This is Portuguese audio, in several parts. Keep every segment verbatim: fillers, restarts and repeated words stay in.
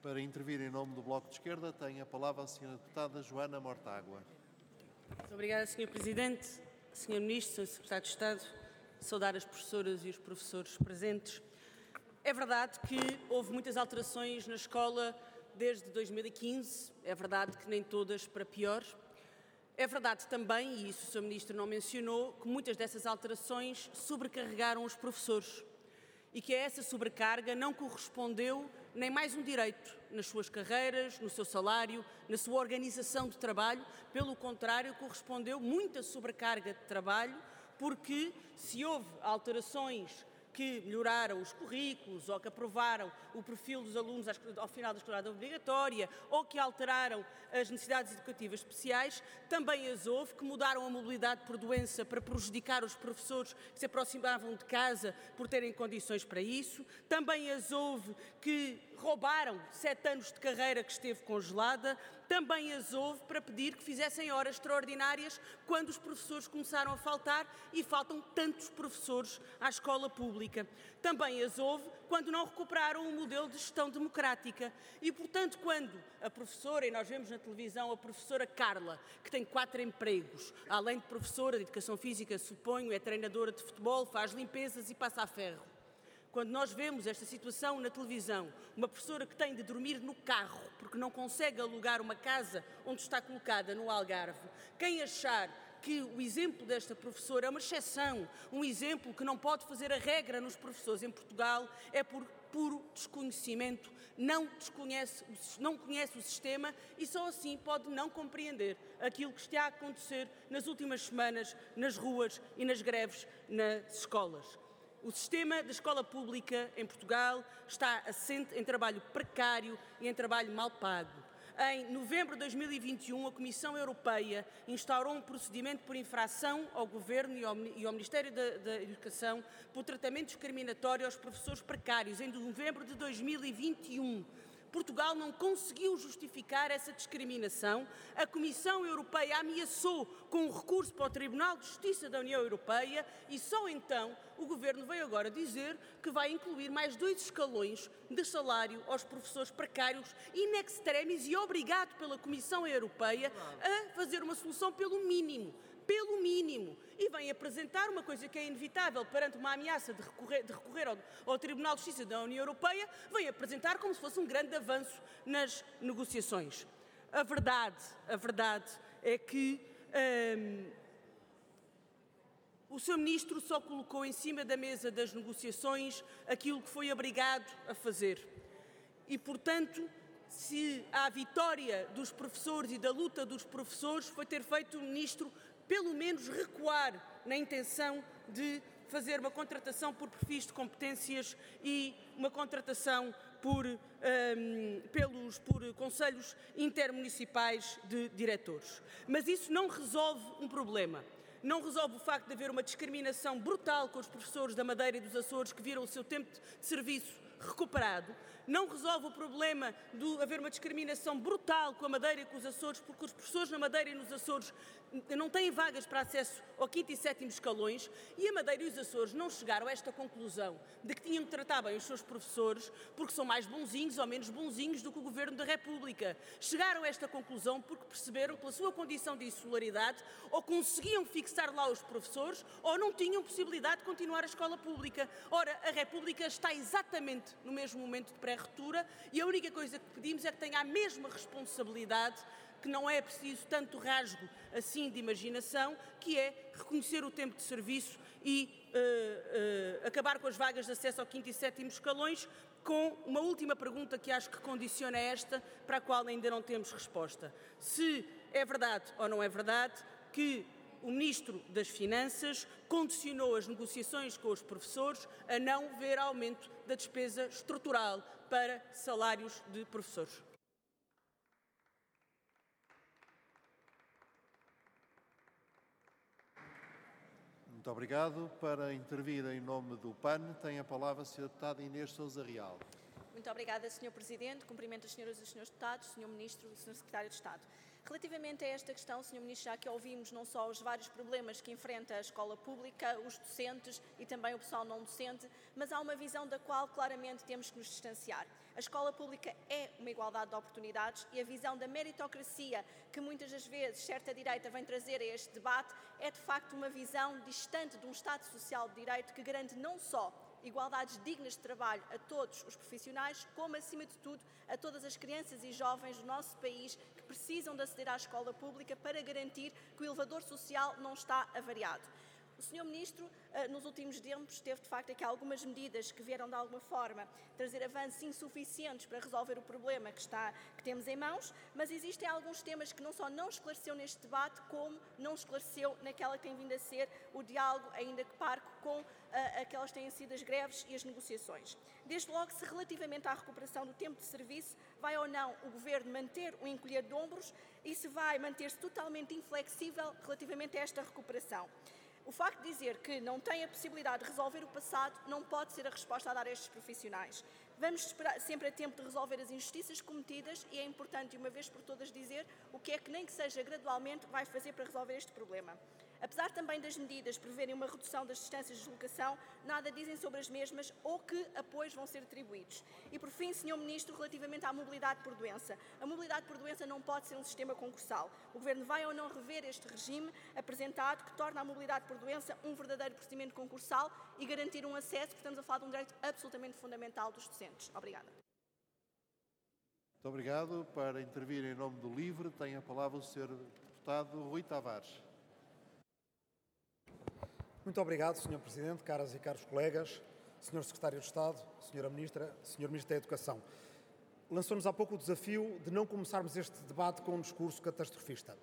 Para intervir em nome do Bloco de Esquerda, tem a palavra a senhora deputada Joana Mortágua. Muito obrigada, senhor Presidente, senhor Ministro, senhor Secretário de Estado, saudar as professoras e os professores presentes. É verdade que houve muitas alterações na escola desde dois mil e quinze, é verdade que nem todas para pior. É verdade também, e isso o senhor Ministro não mencionou, que muitas dessas alterações sobrecarregaram os professores e que a essa sobrecarga não correspondeu nem mais um direito nas suas carreiras, no seu salário, na sua organização de trabalho. Pelo contrário, correspondeu muita sobrecarga de trabalho, porque se houve alterações que melhoraram os currículos ou que aprovaram o perfil dos alunos ao final da escolaridade obrigatória ou que alteraram as necessidades educativas especiais, também as houve que mudaram a mobilidade por doença para prejudicar os professores que se aproximavam de casa por terem condições para isso, também as houve que roubaram sete anos de carreira que esteve congelada, também as houve para pedir que fizessem horas extraordinárias quando os professores começaram a faltar e faltam tantos professores à escola pública. Também as houve quando não recuperaram o modelo de gestão democrática e, portanto, quando a professora, e nós vemos na televisão a professora Carla, que tem quatro empregos, além de professora de Educação Física, suponho, é treinadora de futebol, faz limpezas e passa a ferro. Quando nós vemos esta situação na televisão, uma professora que tem de dormir no carro porque não consegue alugar uma casa onde está colocada no Algarve, quem achar que o exemplo desta professora é uma exceção, um exemplo que não pode fazer a regra nos professores em Portugal, é por puro desconhecimento, não, desconhece, não conhece o sistema e só assim pode não compreender aquilo que está a acontecer nas últimas semanas nas ruas e nas greves nas escolas. O sistema da escola pública em Portugal está assente em trabalho precário e em trabalho mal pago. Em novembro de dois mil e vinte e um, a Comissão Europeia instaurou um procedimento por infração ao Governo e ao, e ao Ministério da, da Educação por tratamento discriminatório aos professores precários, em novembro de dois mil e vinte e um. Portugal não conseguiu justificar essa discriminação. A Comissão Europeia ameaçou com um recurso para o Tribunal de Justiça da União Europeia e só então o Governo veio agora dizer que vai incluir mais dois escalões de salário aos professores precários in extremis e obrigado pela Comissão Europeia a fazer uma solução pelo mínimo. Pelo mínimo, e vem apresentar uma coisa que é inevitável perante uma ameaça de recorrer, de recorrer ao, ao Tribunal de Justiça da União Europeia, vem apresentar como se fosse um grande avanço nas negociações. A verdade, a verdade é que hum, o senhor Ministro só colocou em cima da mesa das negociações aquilo que foi obrigado a fazer. E, portanto, se a vitória dos professores e da luta dos professores foi ter feito o Ministro pelo menos recuar na intenção de fazer uma contratação por perfis de competências e uma contratação por, um, pelos, por conselhos intermunicipais de diretores. Mas isso não resolve um problema. Não resolve o facto de haver uma discriminação brutal com os professores da Madeira e dos Açores que viram o seu tempo de serviço recuperado, não resolve o problema de haver uma discriminação brutal com a Madeira e com os Açores, porque os professores na Madeira e nos Açores não têm vagas para acesso ao quinto e sétimo escalões e a Madeira e os Açores não chegaram a esta conclusão de que tinham que tratar bem os seus professores porque são mais bonzinhos ou menos bonzinhos do que o Governo da República. Chegaram a esta conclusão porque perceberam que pela sua condição de insularidade ou conseguiam fixar lá os professores ou não tinham possibilidade de continuar a escola pública. Ora, a República está exatamente no mesmo momento de pré-retura e a única coisa que pedimos é que tenha a mesma responsabilidade, que não é preciso tanto rasgo assim de imaginação, que é reconhecer o tempo de serviço e uh, uh, acabar com as vagas de acesso ao quinto e sétimo escalões, com uma última pergunta que acho que condiciona esta, para a qual ainda não temos resposta. Se é verdade ou não é verdade que o Ministro das Finanças condicionou as negociações com os professores a não ver aumento da despesa estrutural para salários de professores. Muito obrigado. Para intervir em nome do P A N, tem a palavra a senhora deputada Inês Sousa Real. Muito obrigada, senhor Presidente. Cumprimento as senhoras e os senhores deputados, senhor Ministro e senhor Secretário de Estado. Relativamente a esta questão, senhor Ministro, já que ouvimos não só os vários problemas que enfrenta a escola pública, os docentes e também o pessoal não docente, mas há uma visão da qual claramente temos que nos distanciar. A escola pública é uma igualdade de oportunidades e a visão da meritocracia que muitas das vezes certa direita vem trazer a este debate é de facto uma visão distante de um Estado Social de Direito que garante não só igualdades dignas de trabalho a todos os profissionais, como, acima de tudo, a todas as crianças e jovens do nosso país que precisam de aceder à escola pública para garantir que o elevador social não está avariado. O senhor Ministro, nos últimos tempos, teve de facto aqui algumas medidas que vieram de alguma forma trazer avanços insuficientes para resolver o problema que, está, que temos em mãos, mas existem alguns temas que não só não esclareceu neste debate, como não esclareceu naquela que tem vindo a ser o diálogo, ainda que parco, com uh, aquelas que têm sido as greves e as negociações. Desde logo, se relativamente à recuperação do tempo de serviço, vai ou não o Governo manter o encolher de ombros e se vai manter-se totalmente inflexível relativamente a esta recuperação. O facto de dizer que não tem a possibilidade de resolver o passado não pode ser a resposta a dar a estes profissionais. Vamos esperar sempre a tempo de resolver as injustiças cometidas e é importante, de uma vez por todas, dizer o que é que, nem que seja gradualmente, vai fazer para resolver este problema. Apesar também das medidas preverem uma redução das distâncias de deslocação, nada dizem sobre as mesmas ou que apoios vão ser atribuídos. E, por fim, senhor Ministro, relativamente à mobilidade por doença. A mobilidade por doença não pode ser um sistema concursal. O Governo vai ou não rever este regime apresentado que torna a mobilidade por doença um verdadeiro procedimento concursal e garantir um acesso, porque estamos a falar de um direito absolutamente fundamental dos docentes. Obrigada. Muito obrigado. Para intervir em nome do LIVRE, tem a palavra o senhor Deputado Rui Tavares. Muito obrigado, senhor Presidente, caras e caros colegas, senhor Secretário de Estado, senhora Ministra, senhor Ministro da Educação. Lançou-nos há pouco o desafio de não começarmos este debate com um discurso catastrofista.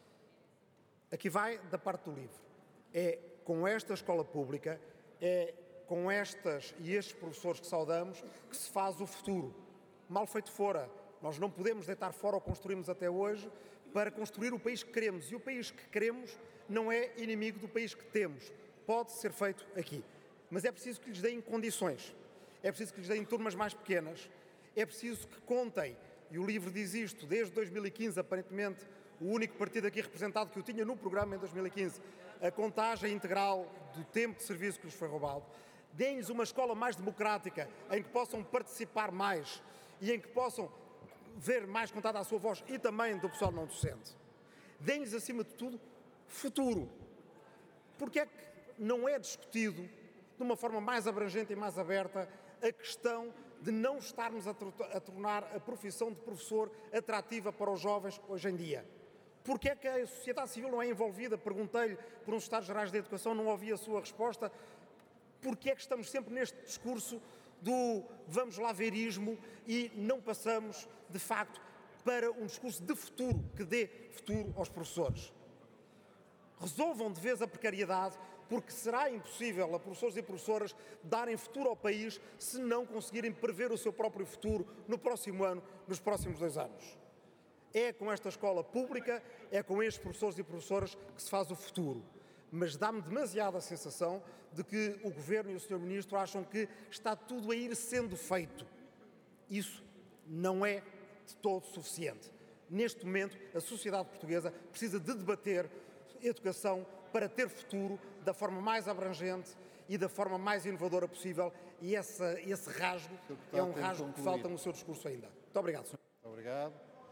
Aqui vai da parte do LIVRE. É com esta escola pública, é com estas e estes professores que saudamos que se faz o futuro. Mal feito fora. Nós não podemos deitar fora o que construímos até hoje para construir o país que queremos. E o país que queremos não é inimigo do país que temos. Pode ser feito aqui. Mas é preciso que lhes deem condições. É preciso que lhes deem turmas mais pequenas. É preciso que contem, e o LIVRE diz isto, desde dois mil e quinze, aparentemente, o único partido aqui representado que o tinha no programa em dois mil e quinze, a contagem integral do tempo de serviço que lhes foi roubado. Deem-lhes uma escola mais democrática, em que possam participar mais e em que possam ver mais contada a sua voz e também do pessoal não docente. Deem-lhes, acima de tudo, futuro. Porque é que não é discutido de uma forma mais abrangente e mais aberta a questão de não estarmos a, a tornar a profissão de professor atrativa para os jovens hoje em dia? Porque é que a sociedade civil não é envolvida? Perguntei-lhe por uns Estados-Gerais da Educação, não ouvi a sua resposta. Porque é que estamos sempre neste discurso do vamos lá verismo e não passamos, de facto, para um discurso de futuro, que dê futuro aos professores? Resolvam de vez a precariedade, porque será impossível a professores e professoras darem futuro ao país se não conseguirem prever o seu próprio futuro no próximo ano, nos próximos dois anos. É com esta escola pública, é com estes professores e professoras que se faz o futuro. Mas dá-me demasiada sensação de que o Governo e o senhor Ministro acham que está tudo a ir sendo feito. Isso não é de todo suficiente. Neste momento, a sociedade portuguesa precisa de debater educação para ter futuro da forma mais abrangente e da forma mais inovadora possível, e essa, esse rasgo é um rasgo que falta no seu discurso ainda. Muito obrigado, senhor. Muito obrigado.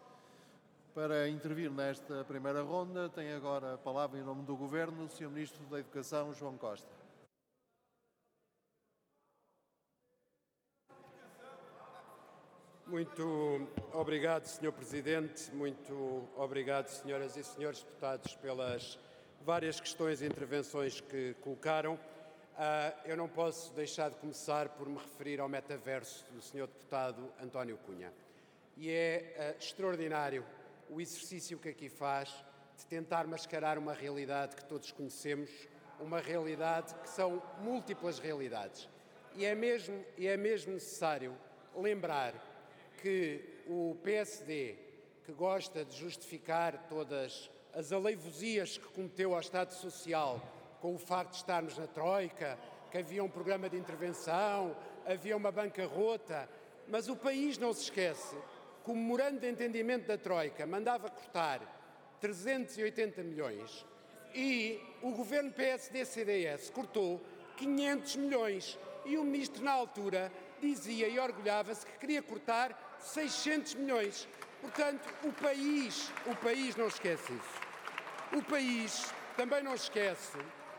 Para intervir nesta primeira ronda, tem agora a palavra em nome do Governo o senhor Ministro da Educação, João Costa. Muito obrigado, senhor Presidente. Muito obrigado, senhoras e senhores deputados, pelas várias questões e intervenções que colocaram. Uh, eu não posso deixar de começar por me referir ao metaverso do senhor deputado António Cunha. E é uh, extraordinário o exercício que aqui faz de tentar mascarar uma realidade que todos conhecemos, uma realidade que são múltiplas realidades. E é mesmo, e é mesmo necessário lembrar que o P S D, que gosta de justificar todas as aleivosias que cometeu ao Estado Social com o facto de estarmos na Troika, que havia um programa de intervenção, havia uma bancarrota, mas o país não se esquece que o memorando de entendimento da Troika mandava cortar trezentos e oitenta milhões e o governo P S D C D S cortou quinhentos milhões e o ministro na altura dizia e orgulhava-se que queria cortar seiscentos milhões. Portanto, o país, o país não esquece isso. O país também não esquece,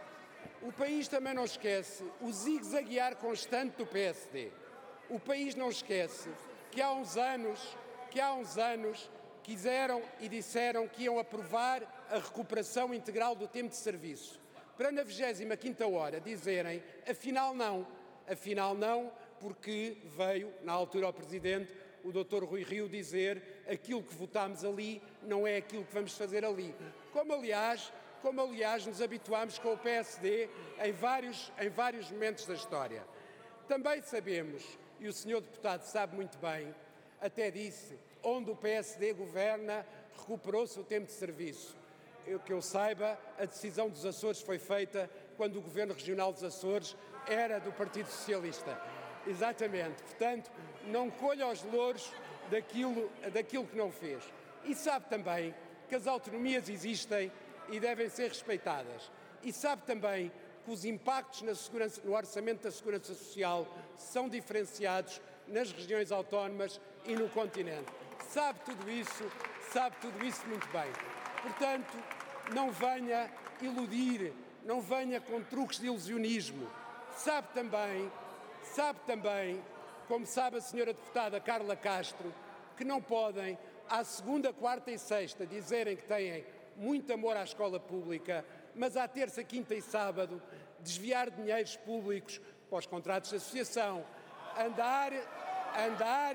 o país também não esquece o zigue-zaguear constante do P S D. O país não esquece que há uns anos, que há uns anos quiseram e disseram que iam aprovar a recuperação integral do tempo de serviço, para na vigésima quinta hora dizerem, afinal não, afinal não, porque veio, na altura, o Presidente, o doutor Rui Rio, dizer aquilo que votámos ali não é aquilo que vamos fazer ali. Como, aliás, como, aliás nos habituámos com o P S D em vários, em vários momentos da história. Também sabemos, e o senhor deputado sabe muito bem, até disse, onde o P S D governa, recuperou-se o tempo de serviço. Eu, que eu saiba, a decisão dos Açores foi feita quando o Governo Regional dos Açores era do Partido Socialista. Exatamente. Portanto, não colha os louros daquilo, daquilo que não fez. E sabe também que as autonomias existem e devem ser respeitadas. E sabe também que os impactos na segurança, no orçamento da Segurança Social são diferenciados nas regiões autónomas e no continente. Sabe tudo isso, sabe tudo isso muito bem. Portanto, não venha iludir, não venha com truques de ilusionismo. Sabe também, sabe também, como sabe a senhora deputada Carla Castro, que não podem, à segunda, quarta e sexta, dizerem que têm muito amor à escola pública, mas à terça, quinta e sábado, desviar dinheiros públicos para os contratos de associação, andar, andar,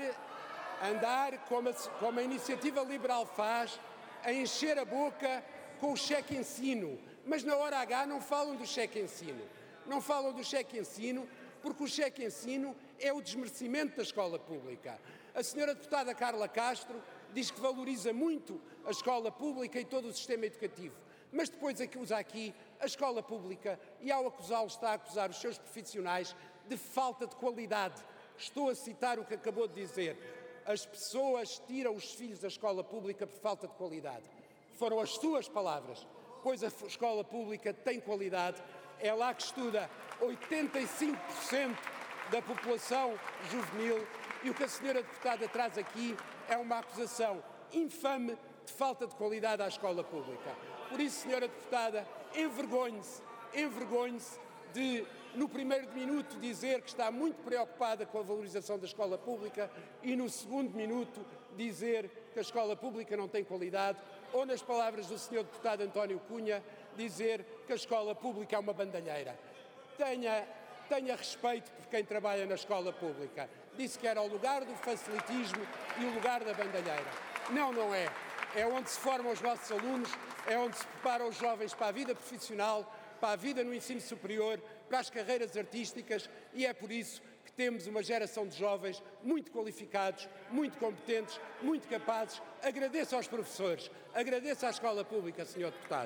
andar como a, como a Iniciativa Liberal faz, a encher a boca com o cheque-ensino. Mas na hora H não falam do cheque-ensino. Não falam do cheque-ensino porque o cheque-ensino é o desmerecimento da escola pública. A senhora deputada Carla Castro diz que valoriza muito a escola pública e todo o sistema educativo. Mas depois acusa aqui a escola pública e ao acusá-lo está a acusar os seus profissionais de falta de qualidade. Estou a citar o que acabou de dizer. As pessoas tiram os filhos da escola pública por falta de qualidade. Foram as suas palavras, pois a escola pública tem qualidade. É lá que estuda oitenta e cinco por cento da população juvenil e o que a senhora deputada traz aqui é uma acusação infame de falta de qualidade à escola pública. Por isso, senhora deputada, envergonhe-se, envergonhe-se de, no primeiro minuto, dizer que está muito preocupada com a valorização da escola pública e, no segundo minuto, dizer que a escola pública não tem qualidade, ou, nas palavras do senhor deputado António Cunha, dizer que a escola pública é uma bandalheira. Tenha, tenha respeito por quem trabalha na escola pública. Disse que era o lugar do facilitismo e o lugar da bandalheira. Não, não é. É onde se formam os nossos alunos, é onde se preparam os jovens para a vida profissional, para a vida no ensino superior, para as carreiras artísticas e é por isso que temos uma geração de jovens muito qualificados, muito competentes, muito capazes. Agradeço aos professores, agradeço à escola pública, senhor deputado.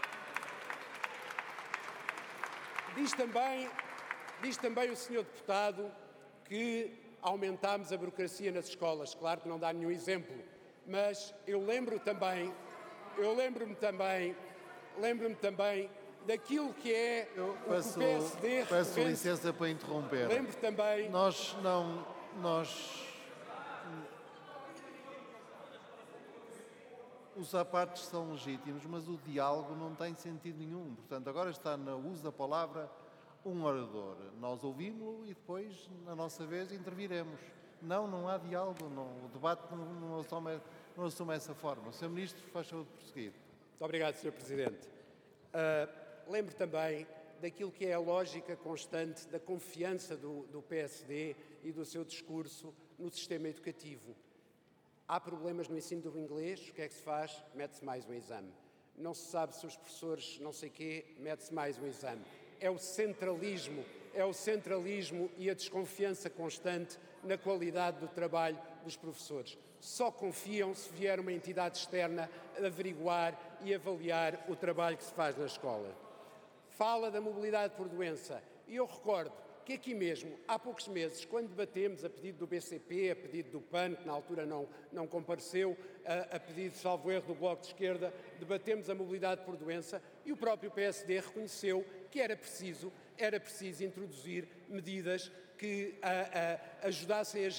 Diz também, diz também o senhor deputado que aumentámos a burocracia nas escolas. Claro que não dá nenhum exemplo, mas eu lembro também, eu lembro-me também, lembro-me também daquilo que é eu o peço, que o P S D... Peço licença para interromper. Lembro também... Nós não... Nós... Os apartes são legítimos, mas o diálogo não tem sentido nenhum. Portanto, agora está no uso da palavra um orador. Nós ouvimos-lo e depois, na nossa vez, interviremos. Não, não há diálogo. Não, o debate não, não, assume, não assume essa forma. O senhor Ministro, faz favor de prosseguir. Muito obrigado, senhor Presidente. Uh, lembro também daquilo que é a lógica constante da confiança do, do P S D e do seu discurso no sistema educativo. Há problemas no ensino do inglês, o que é que se faz? Mete-se mais um exame. Não se sabe se os professores não sei quê, mete-se mais um exame. É o centralismo, é o centralismo e a desconfiança constante na qualidade do trabalho dos professores. Só confiam se vier uma entidade externa a averiguar e avaliar o trabalho que se faz na escola. Fala da mobilidade por doença. E eu recordo que aqui mesmo, há poucos meses, quando debatemos a pedido do B C P, a pedido do P A N, que na altura não, não compareceu, a, a pedido, salvo erro, do Bloco de Esquerda, debatemos a mobilidade por doença e o próprio P S D reconheceu que era preciso, era preciso introduzir medidas que a, a, ajudassem a